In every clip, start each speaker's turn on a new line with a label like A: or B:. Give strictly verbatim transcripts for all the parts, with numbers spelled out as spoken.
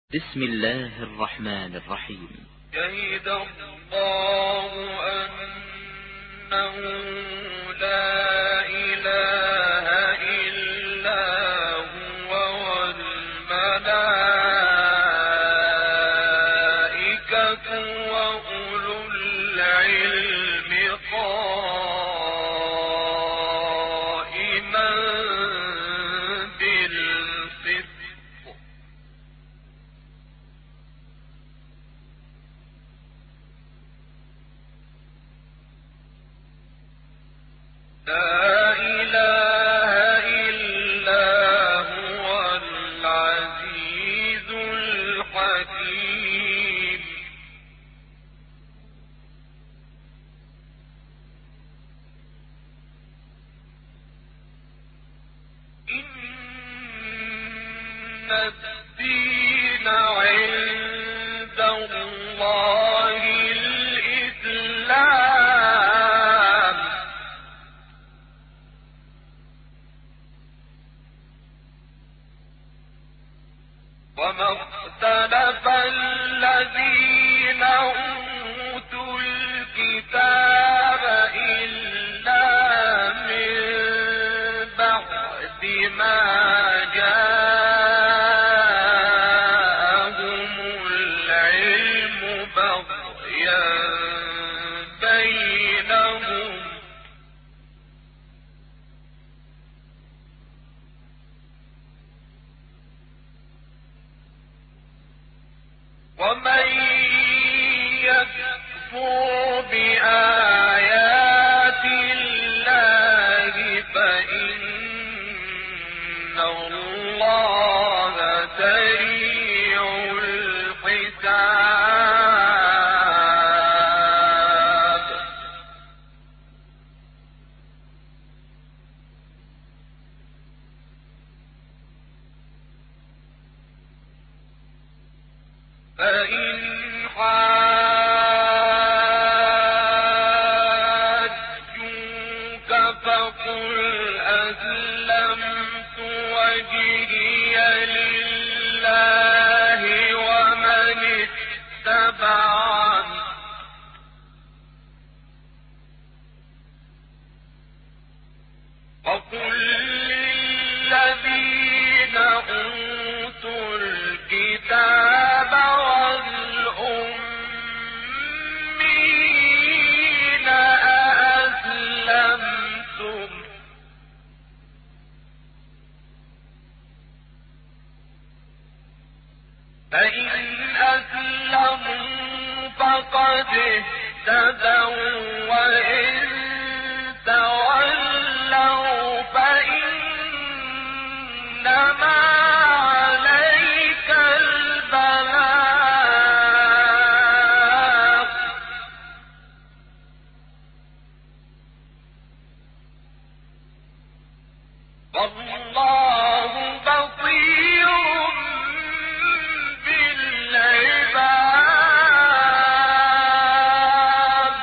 A: بسم الله الرحمن الرحيم.
B: شهد الله أنه لا إله إلا هو والملائكة وأولو العلم قائما بالقسط. لا إله إلا هو العزيز الحكيم. إن الدين عند الله الإسلام. وما اختلف الذين أوتوا الكتاب إلا من بعد ما جاءهم العلم بغيا بينهم. ومن يكفر بآيات الله فإن الله سريع الحساب. فإن حاجوك فقل أسلمت وجهي لله ومن اتبعني وقل للذين أوتوا الكتاب والأمين أأسلمتم فإن أسلموا فقد اهتدوا وإن تولوا فإنما عليك البلاغ. والله بصير بالعباد.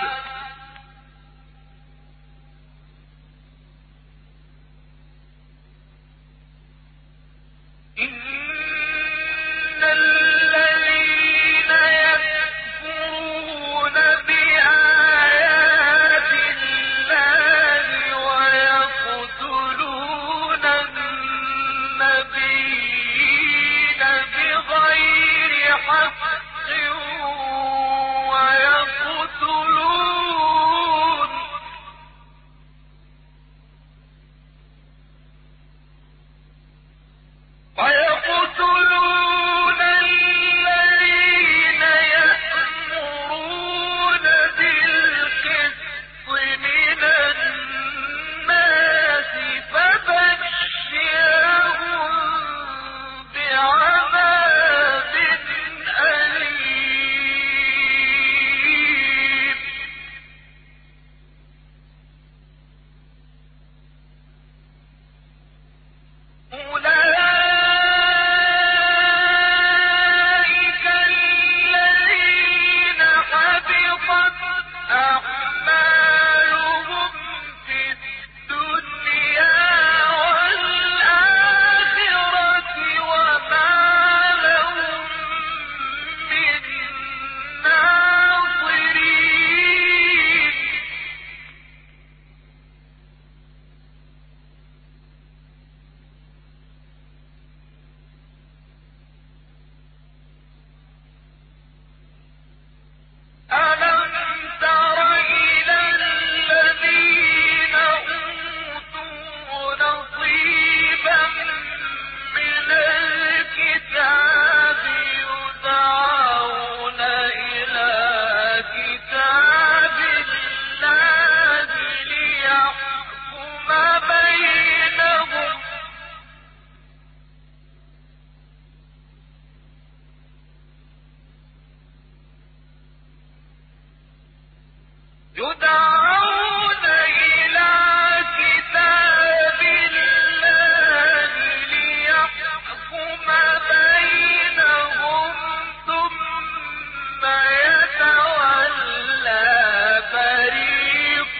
B: يدعون إلى كتاب الله ليحكم بينهم ثم يتولى فريق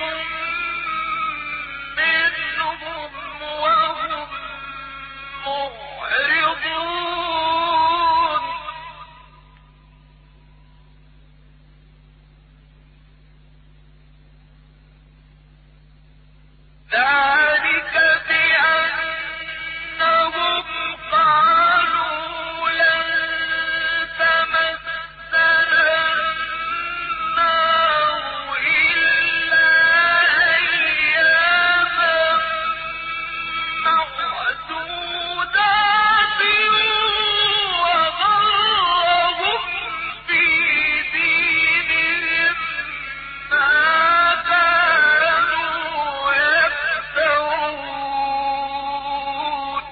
B: منهم وهم معرضون ذلك بأنهم قالوا لن تمسنا النار إلا أياما معدودات وغرهم في دينهم ما كانوا يفترون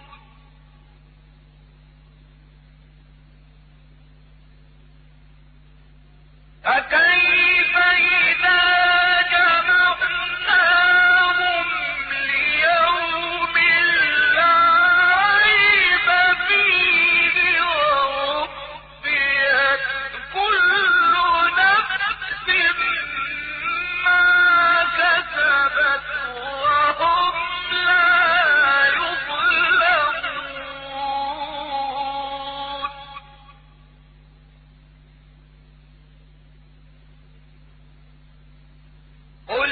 B: فكيف إذا جمعناهم ليوم لا ريب فيه ووفيت كل نفس ما كسبت وهم لا يظلمون قل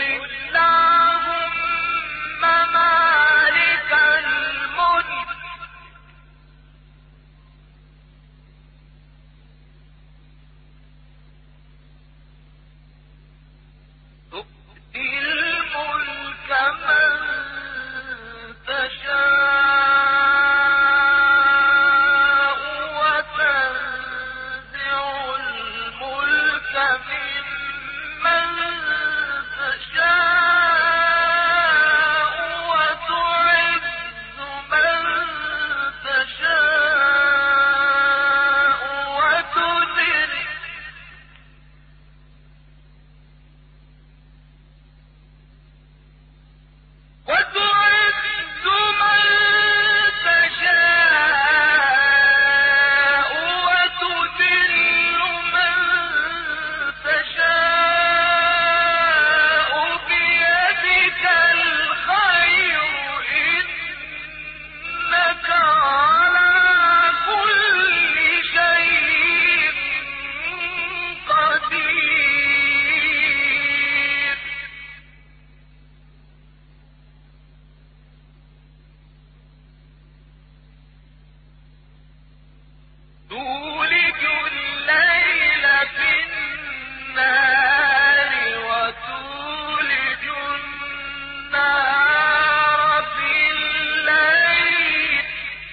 B: اللهم مالك الملك تؤتي الملك من تشاء وتنزع الملك ممن تشاء وتعز من تشاء وتذل وتعز من تشاء وتذل من تشاء بيدك الخير إنك على كل شيء قدير تولج الليل في النهار وتولج النهار في الليل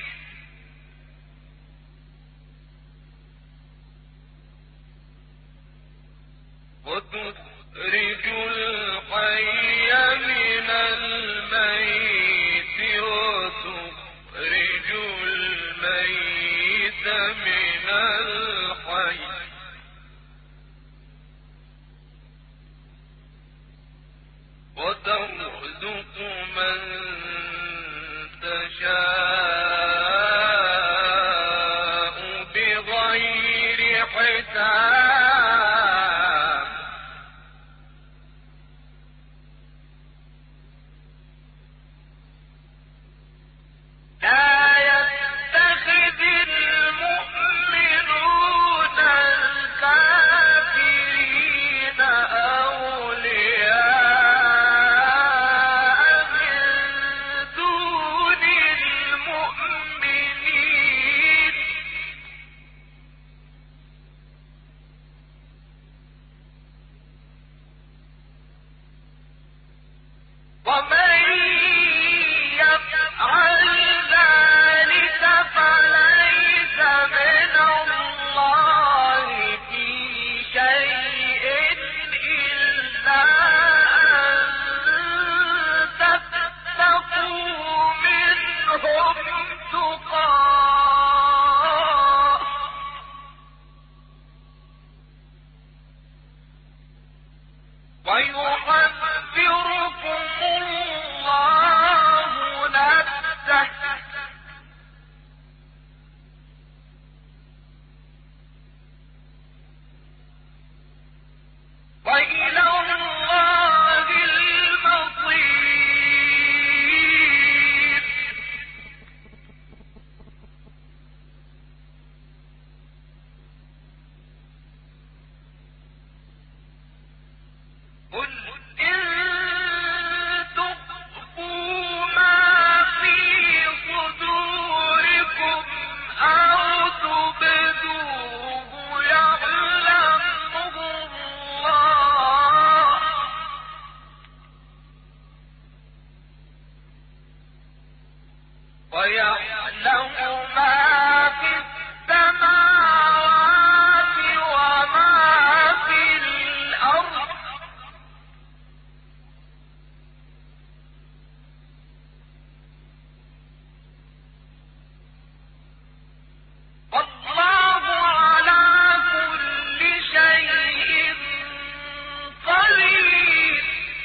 B: وتخرج الحي من الميت وتخرج الميت من الحي وترزق من تشاء بغير حساب لا يتخذ المؤمنون الكافرين أولياء من دون المؤمنين ويحذركم الله نفسه وإلى الله المصير. قل إن تخفوا ما في صدوركم أو تبدوه يعلمه الله ويعلم ما في السماوات وما في الأرض والله على كل شيء قدير.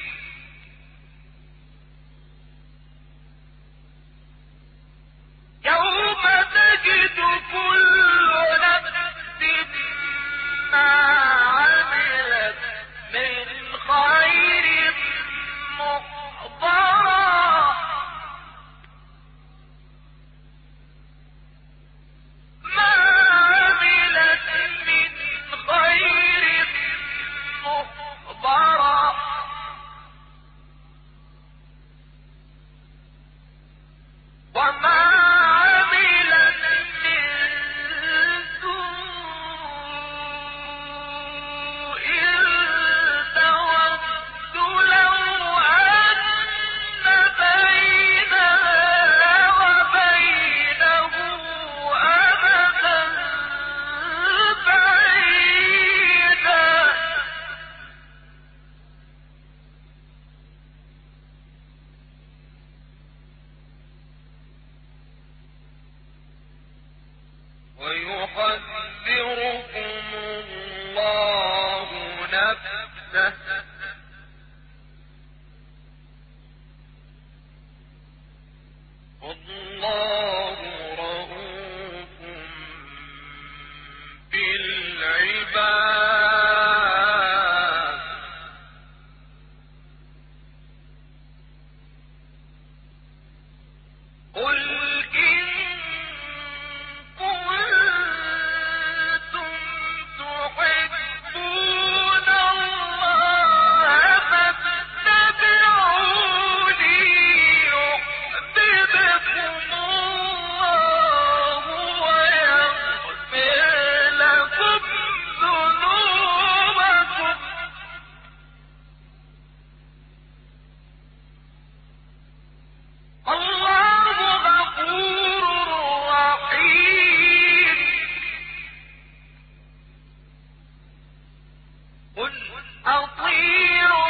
B: يوم تجد كل نفس ما عملت من خير محضرا ما عملت من خير محضرا وما عملت من سوء تود لو أن بينها وبينه أمدا بعيدا ويحذركم الله نفسه والله رؤوف بالعباد. قل إن كنتم تحبون الله فاتبعوني يحببكم الله ويغفر لكم ذنوبكم الله غفور رحيم. قل أطيعوا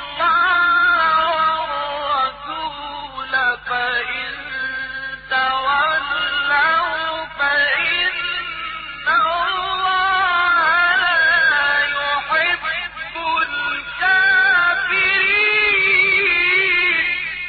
B: الله والرسول فإن تولوا فإن الله لا يحب الكافرين.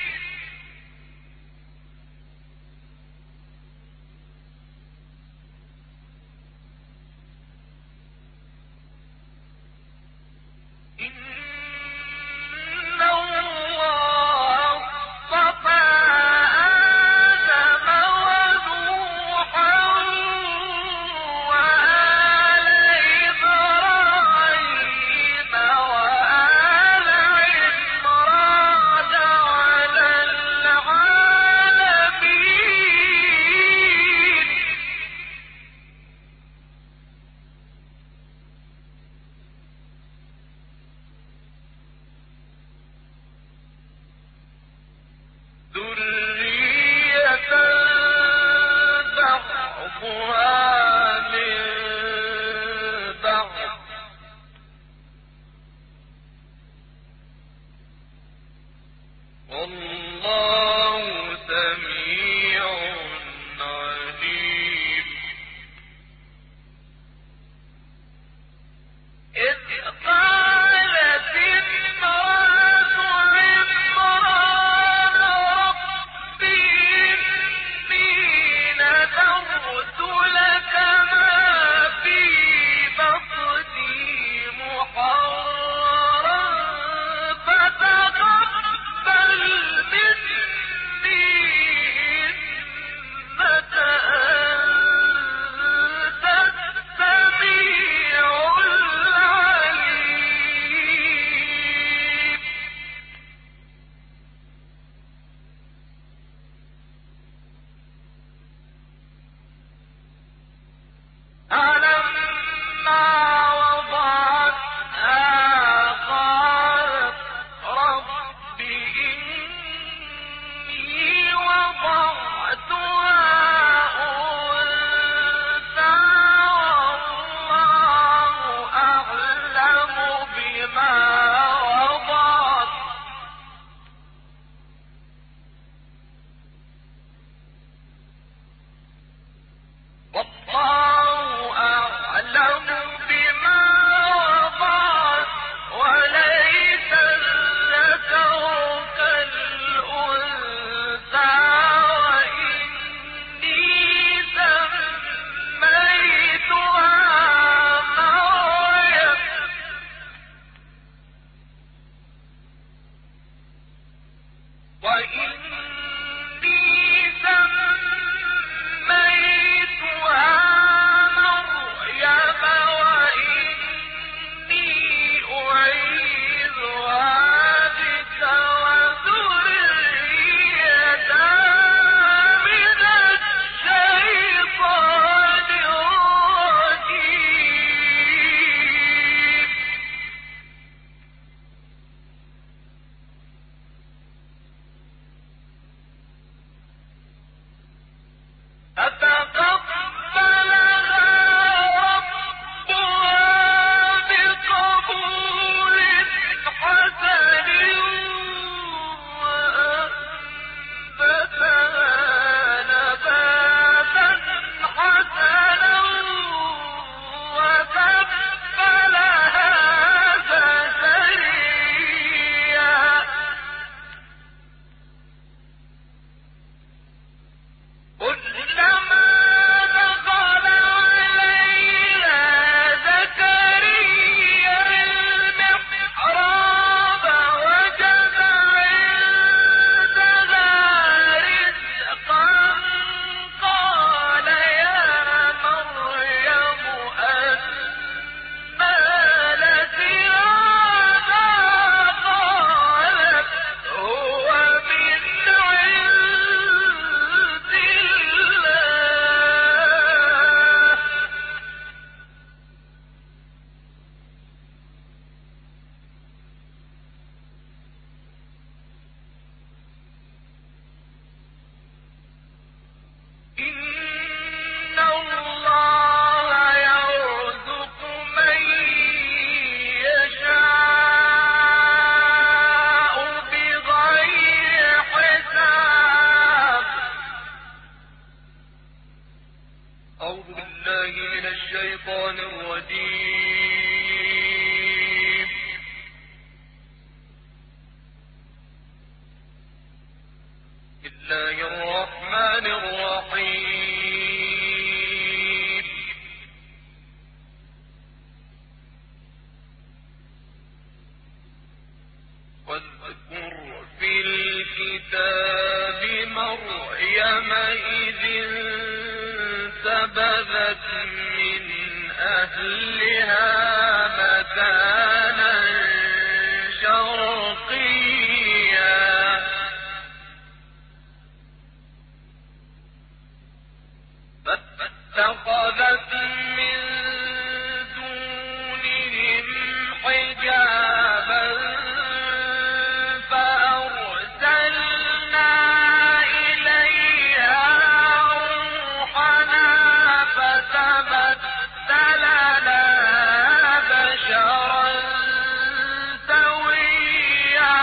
B: إن الله اصطفى آدم ونوحا وآل إبراهيم وآل عمران على العالمين. ذرية بعضها من بعض والله سميع عليم. إذ قالت الشيطان الرجيم. بسم الله الرحمن الرحيم. واذكر في الكتاب مريم إذ انتبذت من أهلها مكانا شرقيا فاتخذت من دونهم حجابا فأرسلنا إليها روحنا فتمثل لها بشرا سويا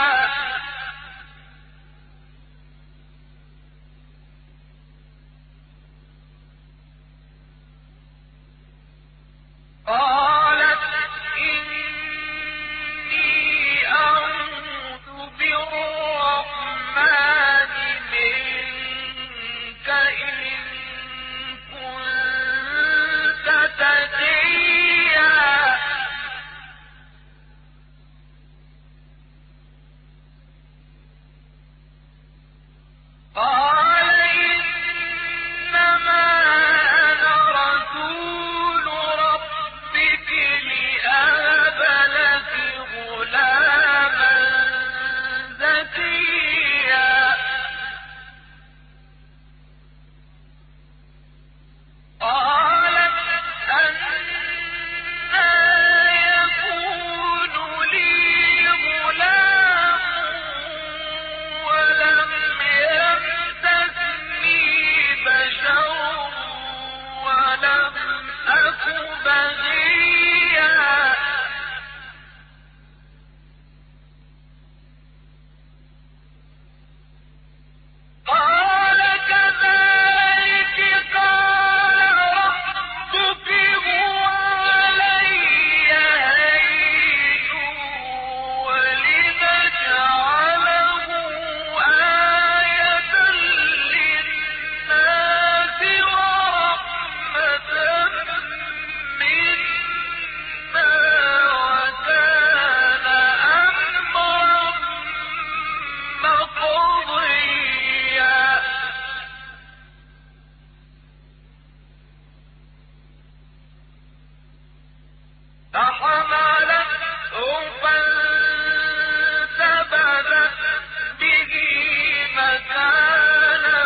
B: قالت إني أعوذ بالرحمن منك إن كنت تقيا قال إنما أنا رسول ربك لأهب لك غلاما زكيا قالت أنى يكون لي غلام ولم يمسسني بشر ولم أك بغيا قال كذلك قال ربك هو علي هين ولنجعله آية للناس ورحمة منا وكان أمرا مقضيا فحملته فانتبذت به مكانا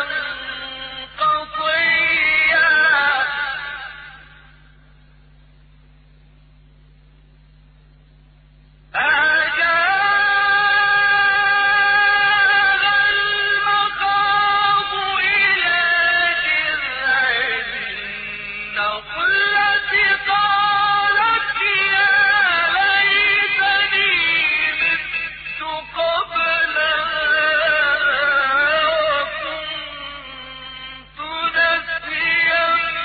B: قصيا فأجاءها المخاض إلى جذع النخلة قالت يا ليتني مت قبل هذا وكنت نسيا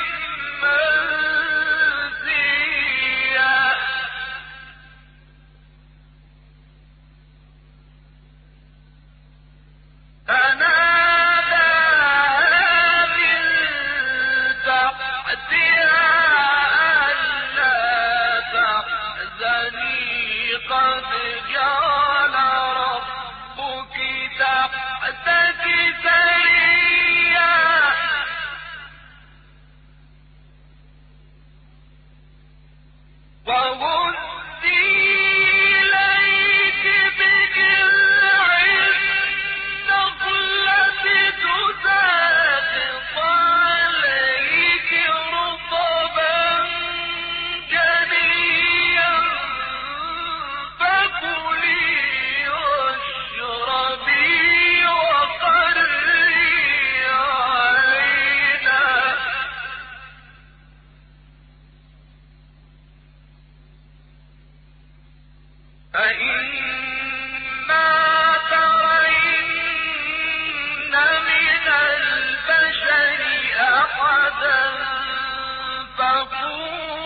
B: منسيا فناداها من تحتها ألا تحزني قد جعل ربك تحتك سريا وهزي إليك بجذع النخلة تساقط عليك رطبا جنيا فكلي واشربي وقري عينا فإما ترين من البشر أحدا فقولي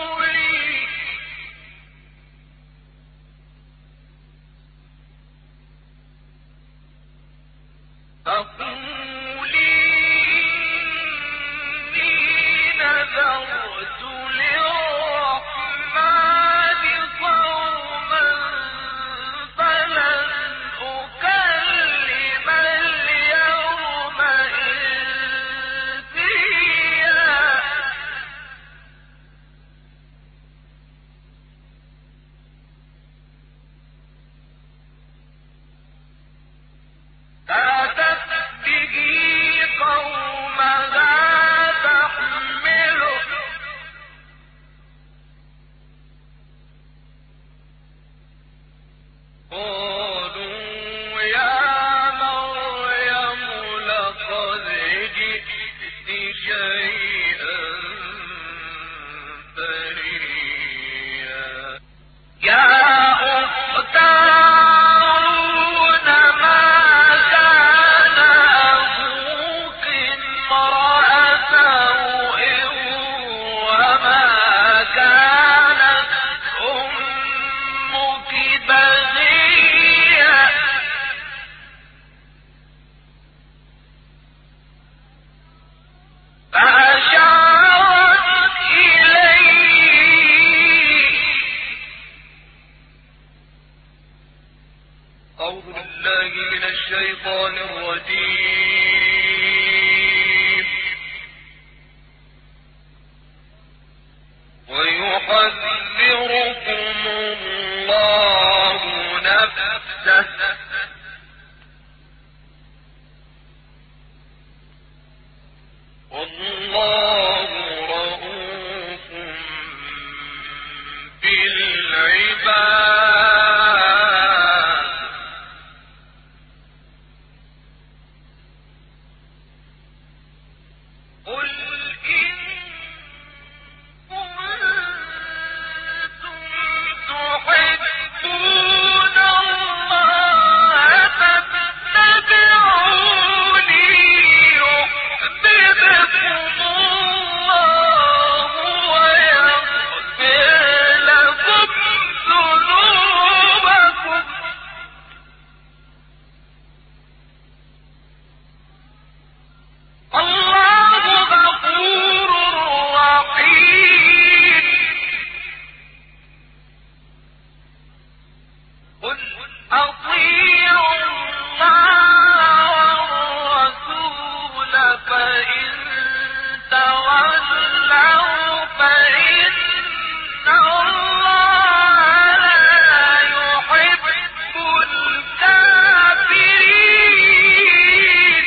B: أتت به قومها تحمله قالوا يا مريم لقد جئت شيئا فريا يا أخت هارون ما كان أبوك امرأ سوء وما كانت أمك بغيا فأشارت إليه أعوذ بالله من الشيطان الرجيم ويحذركم الله نفسه والله رؤوف بالعباد قل إن كنتم تحبون الله فاتبعوني يحببكم الله ويغفر لكم ذنوبكم الله غفور رحيم قل أطيعوا الله والرسول فإن تولوا فإن الله لا يحب الكافرين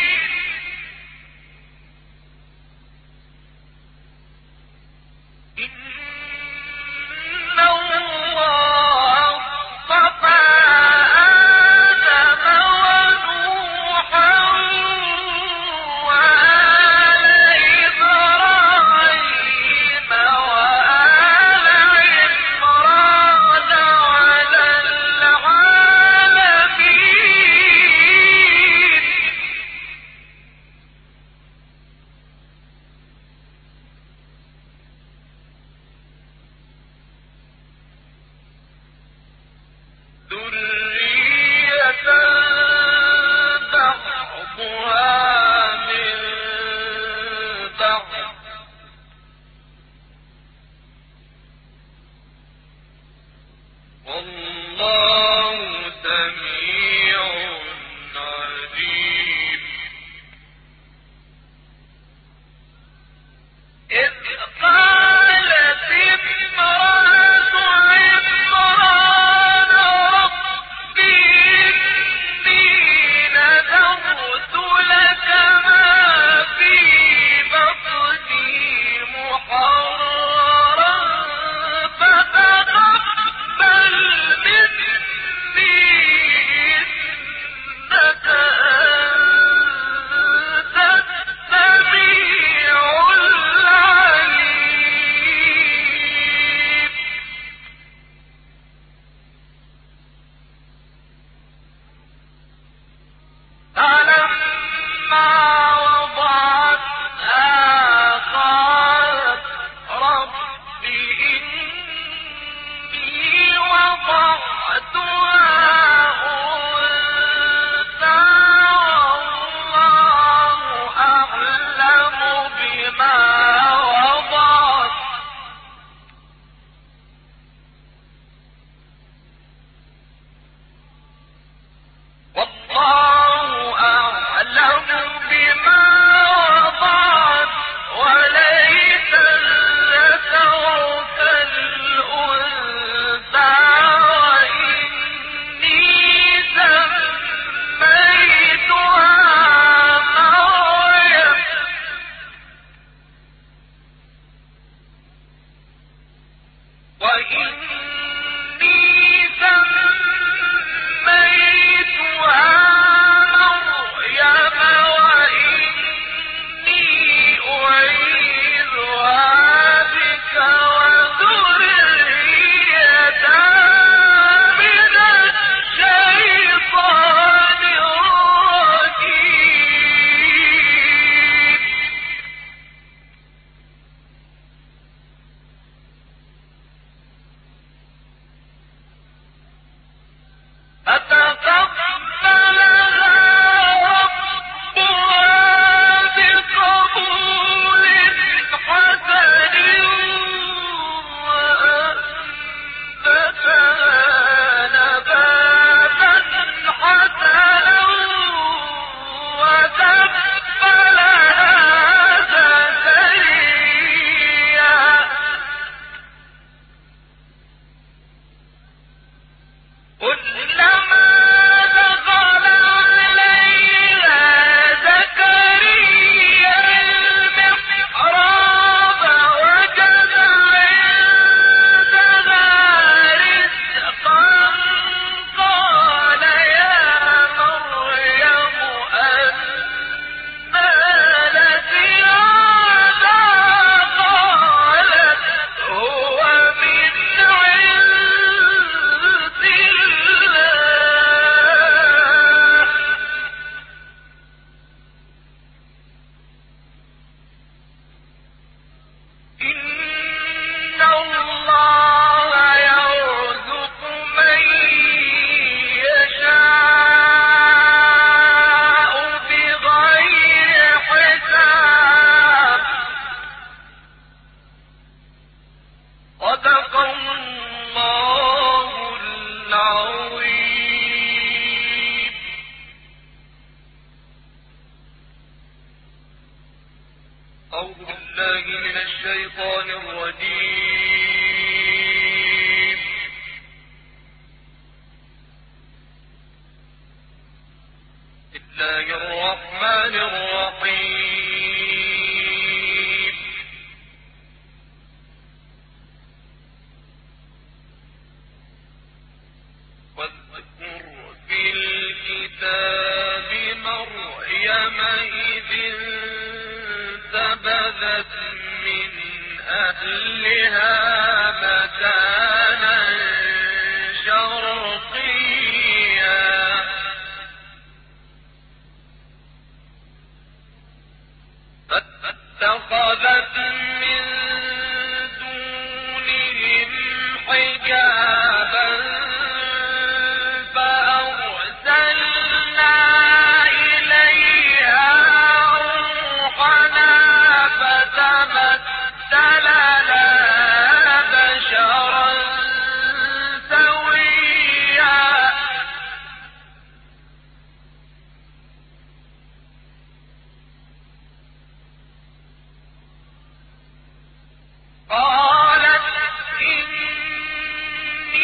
B: إن الله اصطفى آدم ونوحا وآل إبراهيم وآل عمران على العالمين ذرية بعضها من بعض والله سميع عليم إذ قالت امرأة عمران رب إني نذرت لك ما في بطني محررا فتقبل مني قالت إني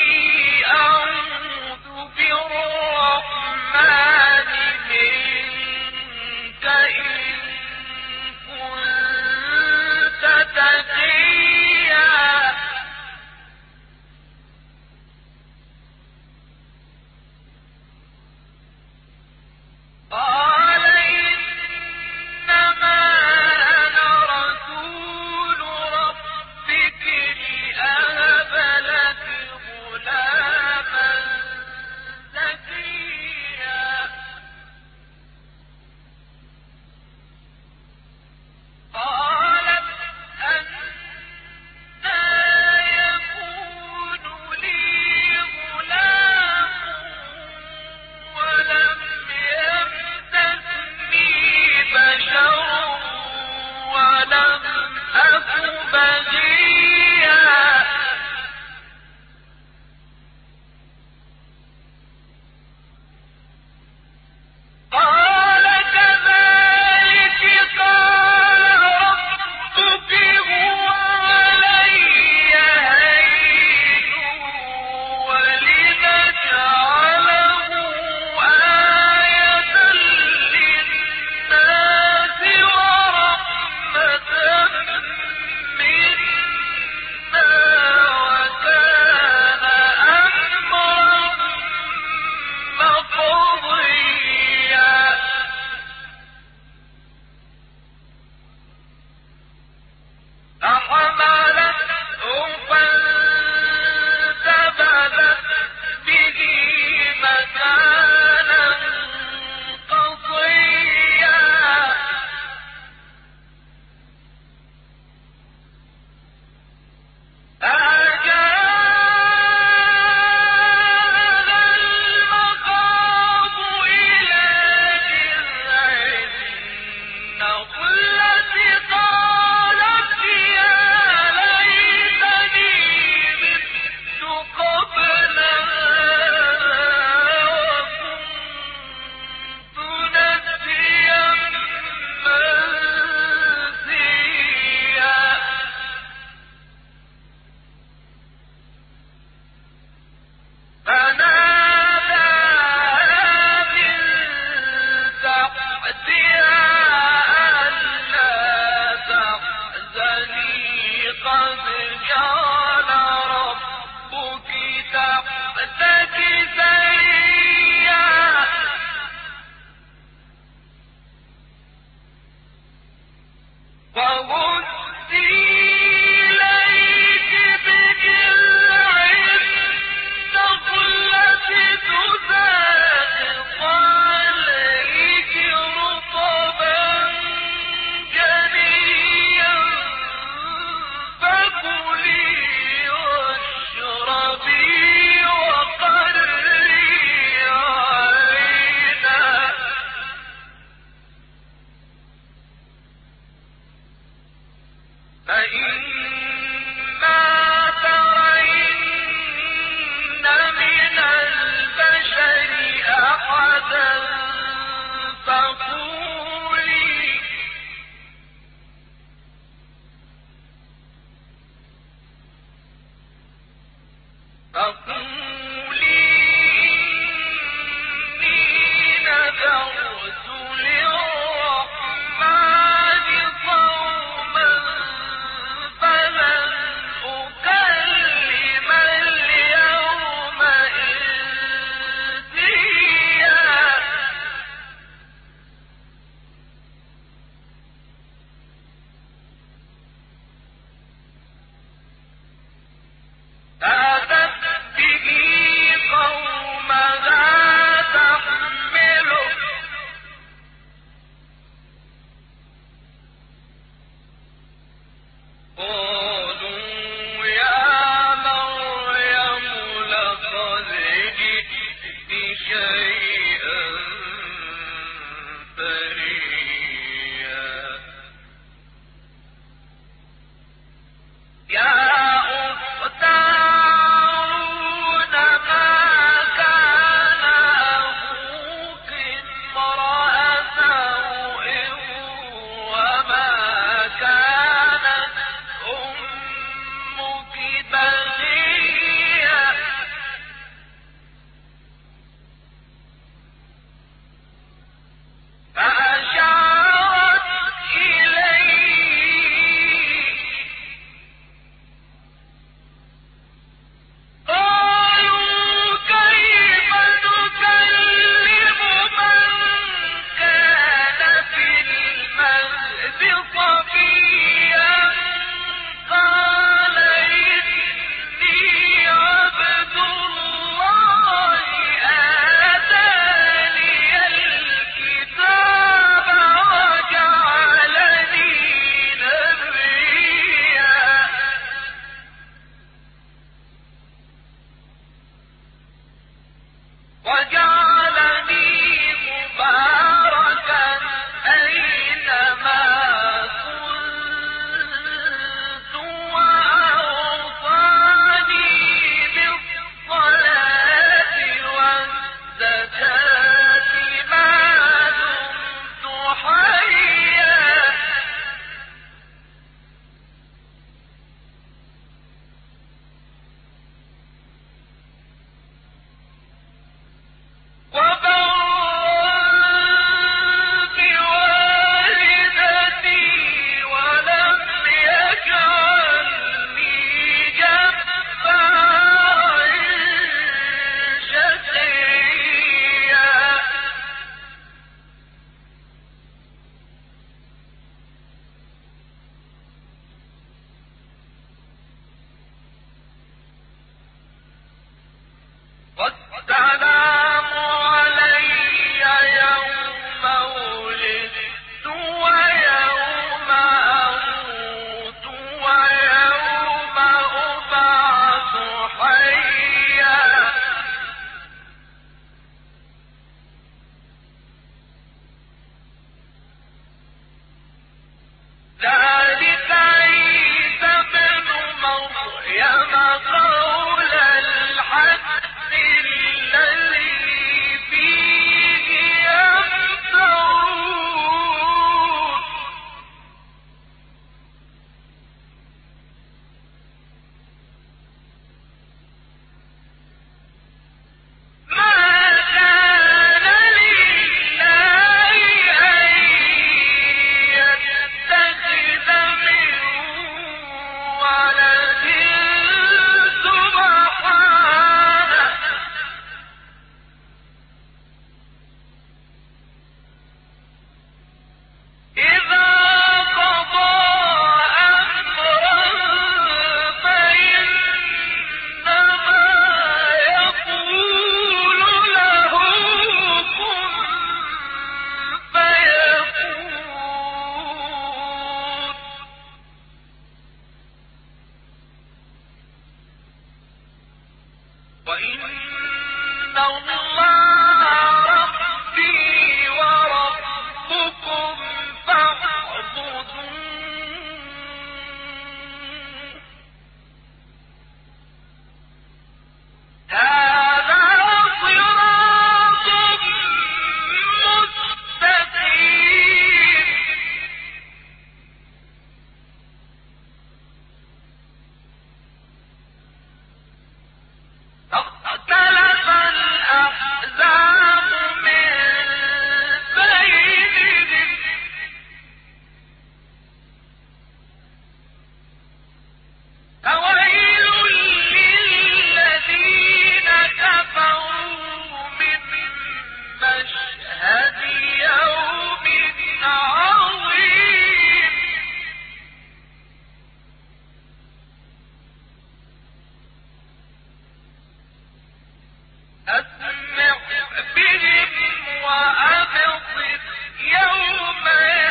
B: أسمع بهم وأبصر يوم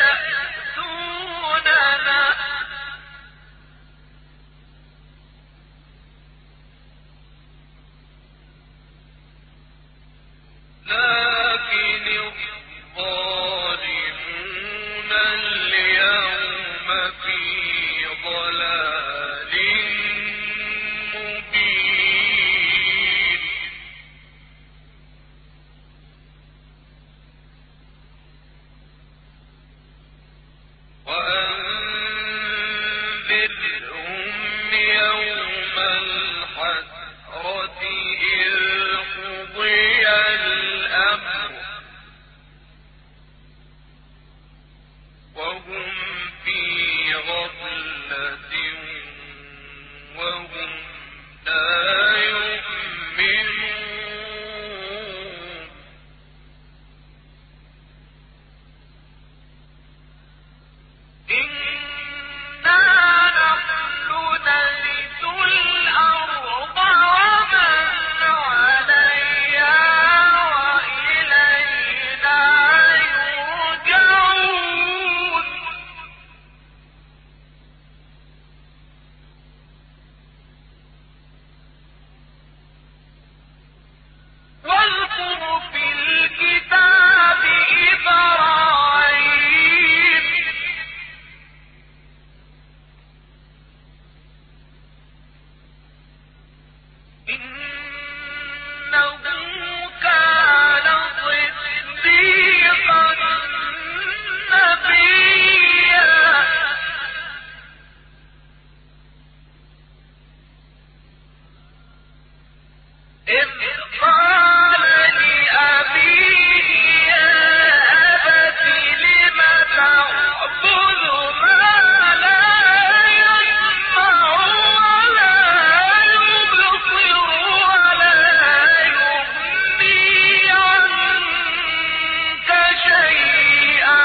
B: يأتوننا لكن الظالمون اليوم في ضلال مبين وأنذرهم يوم الحسرة إذ قضي الأمر وهم في غفلة وهم لا يؤمنون إنا نحن نرث الأرض ومن عليها وإلينا يرجعون واذكر في الكتاب إبراهيم إنه كان صديقا نبيا إذ قال لأبيه يا أبت لم تعبد ما لا يسمع ولا يبصر ولا يغني عنك شيئا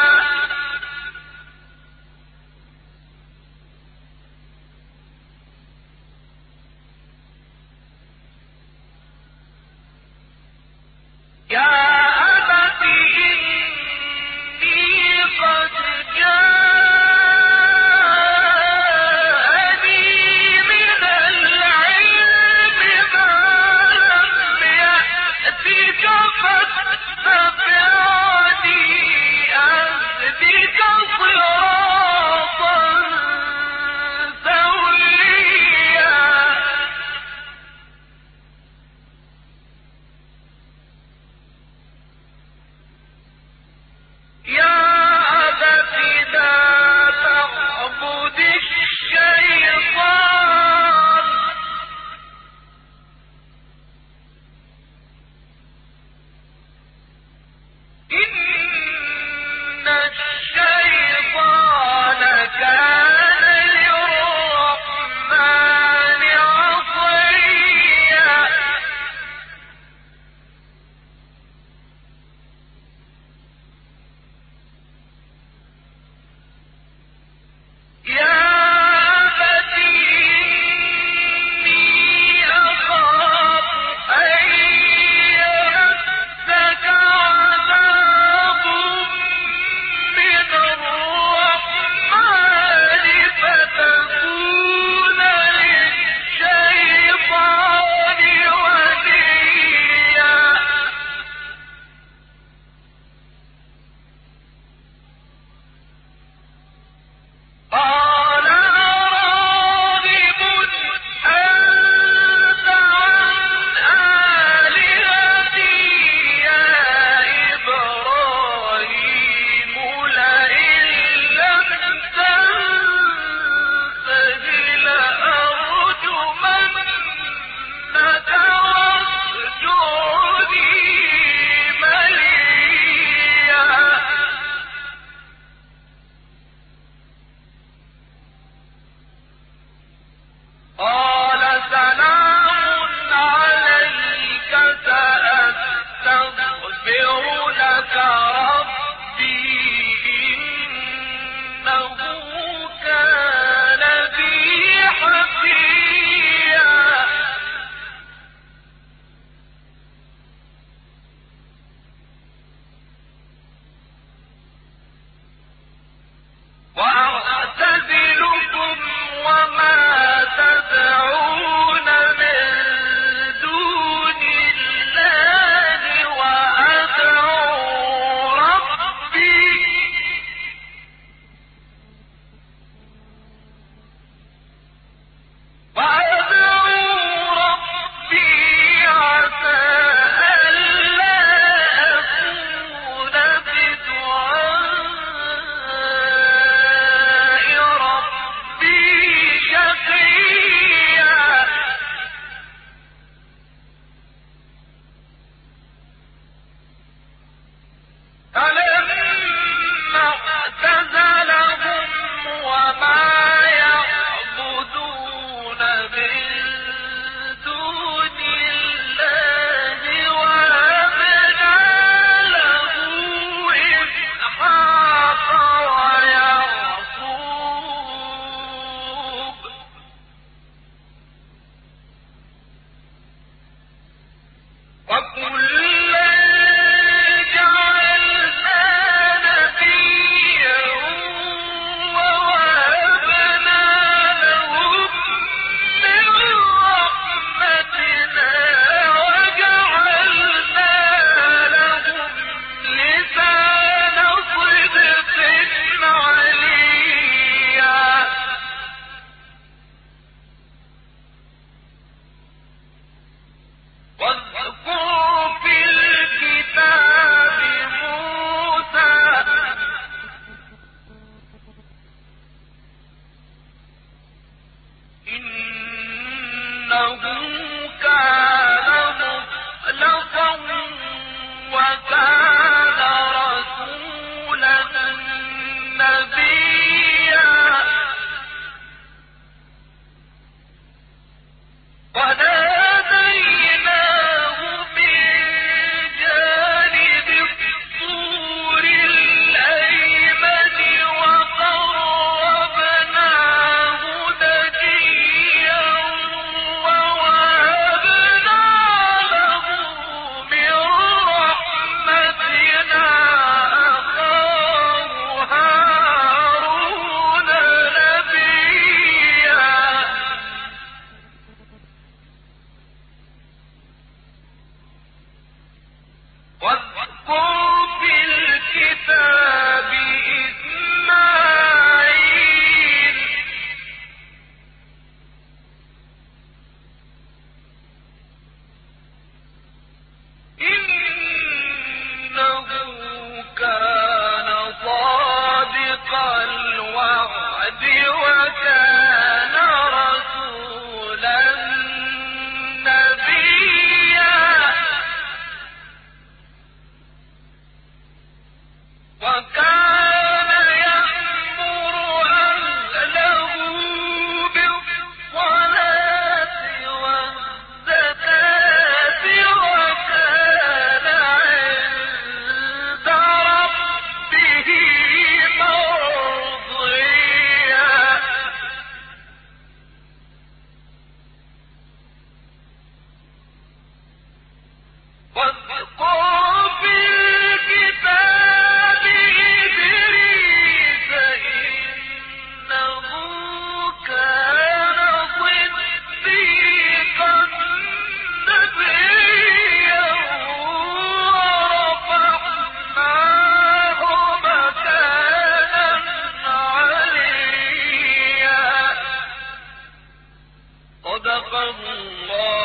B: صدق الله